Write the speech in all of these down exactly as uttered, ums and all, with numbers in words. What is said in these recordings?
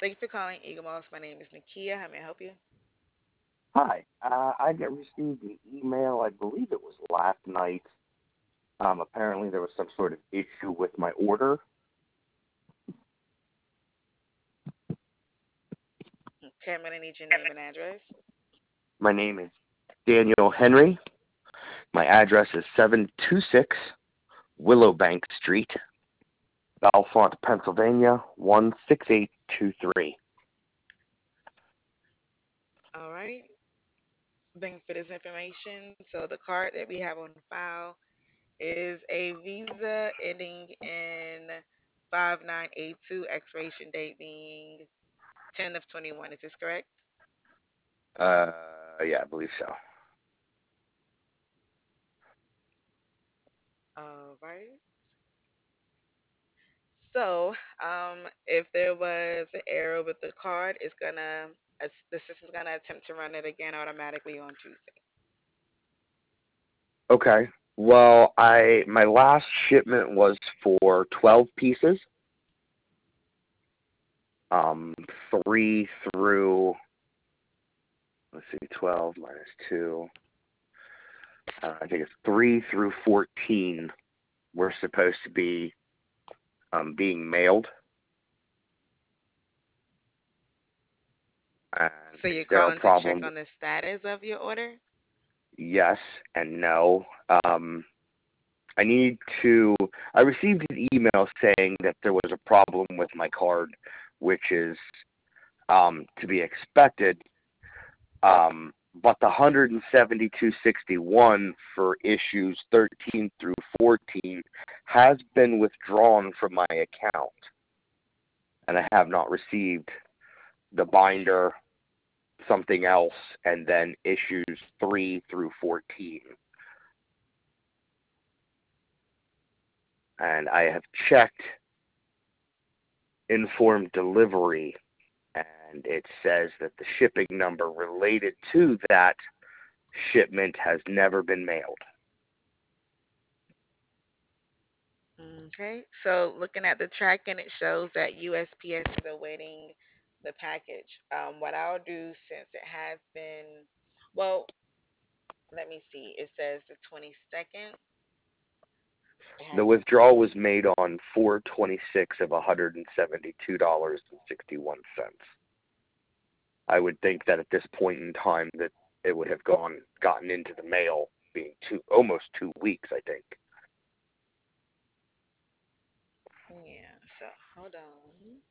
Thank you for calling Eagle Moss. My name is Nakia. How may I help you? Hi. Uh, I got received an email. I believe it was last night. Um, apparently there was some sort of issue with my order. Okay, I'm going to need your name and address. My name is Daniel Henry. My address is seven two six Willowbank Street, Belfont, Pennsylvania one six eight two three. All right. Thank you for this information. So the card that we have on file is a Visa ending in five nine eight two, expiration date being ten of twenty-one. Is this correct? Uh, yeah, I believe so. All right. So, um, if there was an error with the card, it's gonna it's, the system's gonna attempt to run it again automatically on Tuesday. Okay. Well, I my last shipment was for twelve pieces. Um, three through let's see, twelve minus two. Uh, I think it's three through fourteen were supposed to be um, being mailed, and So is you're there a calling to check problem? on the status of your order? Yes and no. Um, I need to. I received an email saying that there was a problem with my card, which is um, to be expected. Um, but the one hundred seventy-two sixty-one for issues thirteen through fourteen has been withdrawn from my account, and I have not received the binder, something else, and then issues three through fourteen. And I have checked informed delivery, and it says that the shipping number related to that shipment has never been mailed. Okay. So looking at the tracking, it shows that U S P S is awaiting the package. Um, what I'll do since it has been, well, let me see. It says the twenty-second. It The has withdrawal was made on four twenty-six of one hundred seventy-two dollars and sixty-one cents. I would think that at this point in time that it would have gone gotten into the mail, being two almost two weeks, I think. yeah. So hold on.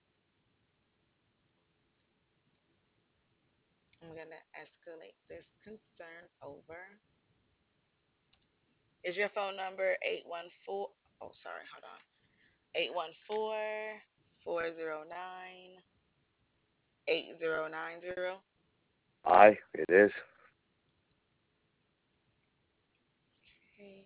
I'm gonna escalate this concern over. Is your phone number eight one four? Oh, sorry. Hold on. Eight one four four zero nine eight zero nine zero. Aye, it is. Okay.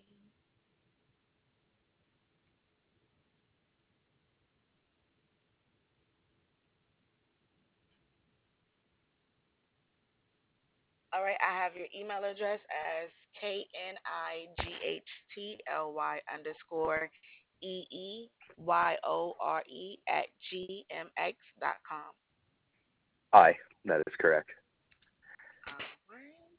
All right, I have your email address as K N I G H T L Y underscore E E Y O R E at G M X dot com. Aye, that is correct. All right.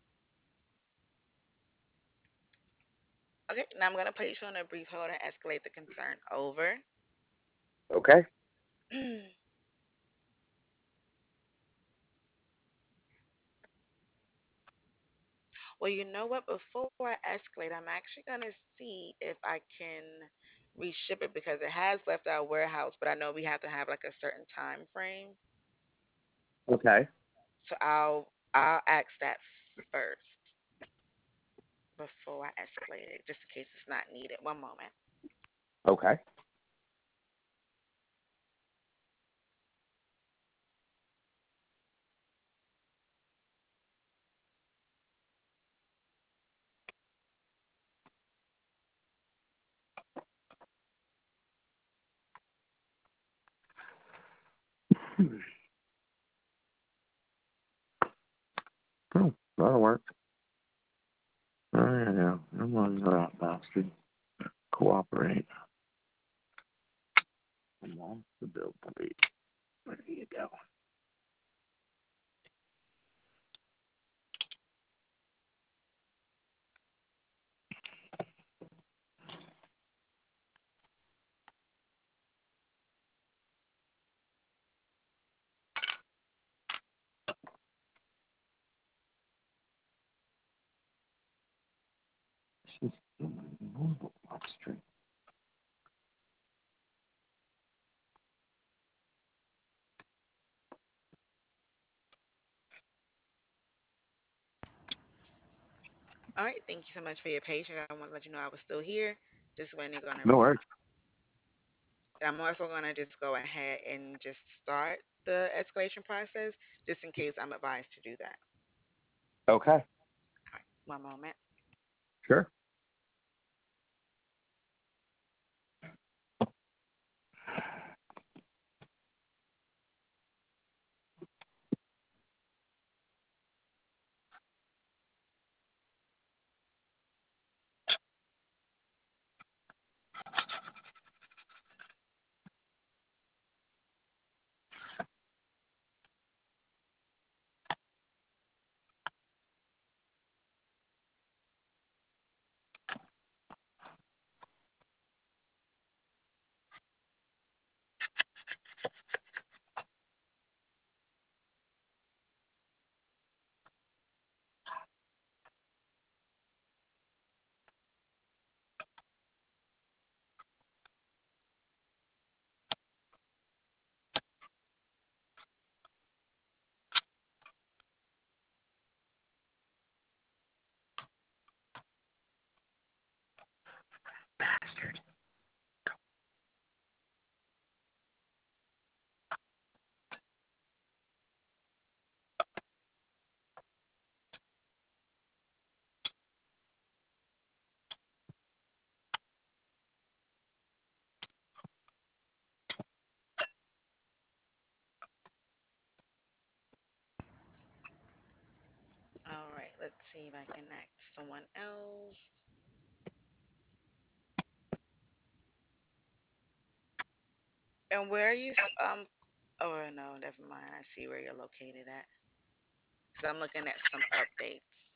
Okay, now I'm going to place you on a brief hold and escalate the concern over. Okay. Well, you know what? Before I escalate, I'm actually going to see if I can reship it because it has left our warehouse, but I know we have to have like a certain time frame. Okay. So I'll I'll ask that first before I escalate it, just in case it's not needed. One moment. Okay. Oh, that'll work. Oh, yeah, yeah. I'm on that bastard. Cooperate. I'm off the bill, please. There you go. She's movable upstream. All right, thank you so much for your patience. I want to let you know I was still here. Just when you're gonna No receive. worries. And I'm also gonna just go ahead and just start the escalation process, just in case I'm advised to do that. Okay. All right, one moment. Sure. Bastard. All right, let's see if I can connect someone else. And where are you? s- Um. Oh no, never mind. I see where you're located at. Because I'm looking at some updates.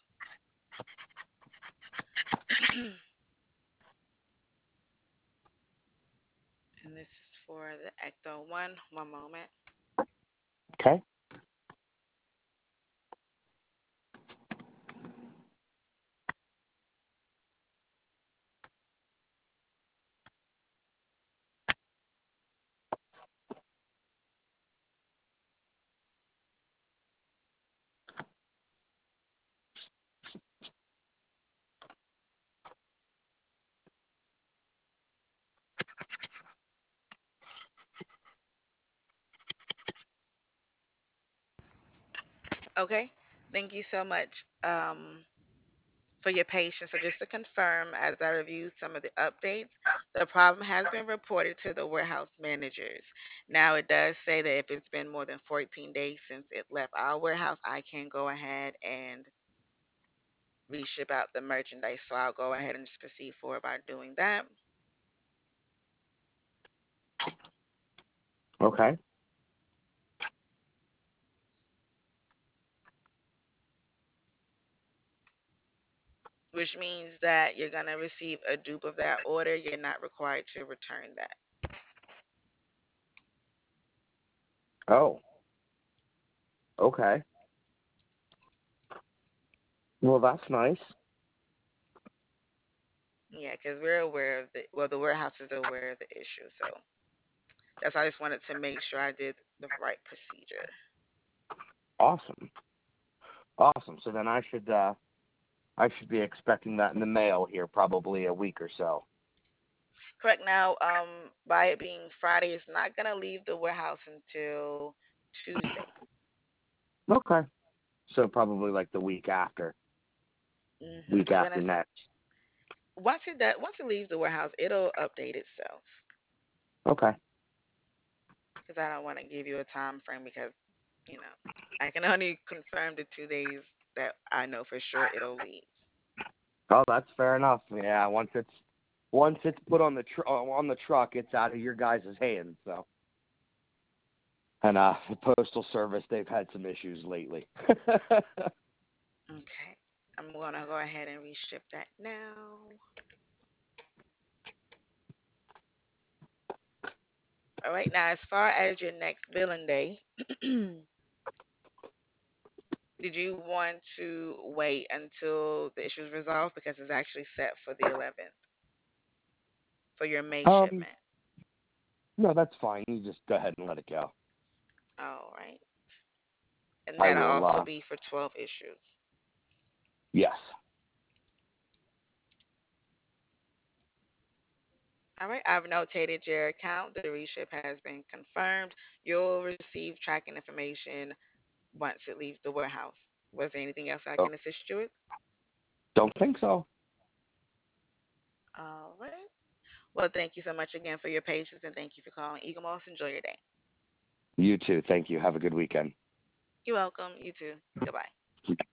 And this is for the Ecto One. One moment. Okay. Okay. Thank you so much. Um, for your patience. So just to confirm, as I reviewed some of the updates, the problem has been reported to the warehouse managers. Now it does say that if it's been more than fourteen days since it left our warehouse, I can go ahead and reship out the merchandise. So I'll go ahead and just proceed forward by doing that, Okay. which means that you're going to receive a dupe of that order. You're not required to return that. Oh. Okay. Well, that's nice. Yeah, because we're aware of the, well, the warehouse is aware of the issue. So that's why I just wanted to make sure I did the right procedure. Awesome. Awesome. So then I should uh I should be expecting that in the mail here probably a week or so. Correct. Now, um, by it being Friday, it's not gonna leave the warehouse until Tuesday. Okay. So probably like the week after. Hmm. Week I'm gonna after s- next. once it does, once it leaves the warehouse, it'll update itself. Okay. Because I don't want to give you a time frame because you know I can only confirm the two days that I know for sure it'll leave. Oh, that's fair enough. Yeah, once it's once it's put on the tr- on the truck, it's out of your guys' hands. So And uh, the postal service, they've had some issues lately. Okay. I'm going to go ahead and reship that now. All right. Now, as far as your next billing day, did you want to wait until the issue is resolved because it's actually set for the eleventh for your May um, shipment? no, that's fine. You just go ahead and let it go. All right. And I that'll will. also Uh, be for twelve issues. yes. All right. I've notated your account. The reship has been confirmed. You'll receive tracking information once it leaves the warehouse. Was there anything else I Oh, can assist you with? don't think so. All right. Well, thank you so much again for your patience and thank you for calling Eagle Moss. Enjoy your day. You too. Thank you. Have a good weekend. You're welcome. You too. Goodbye.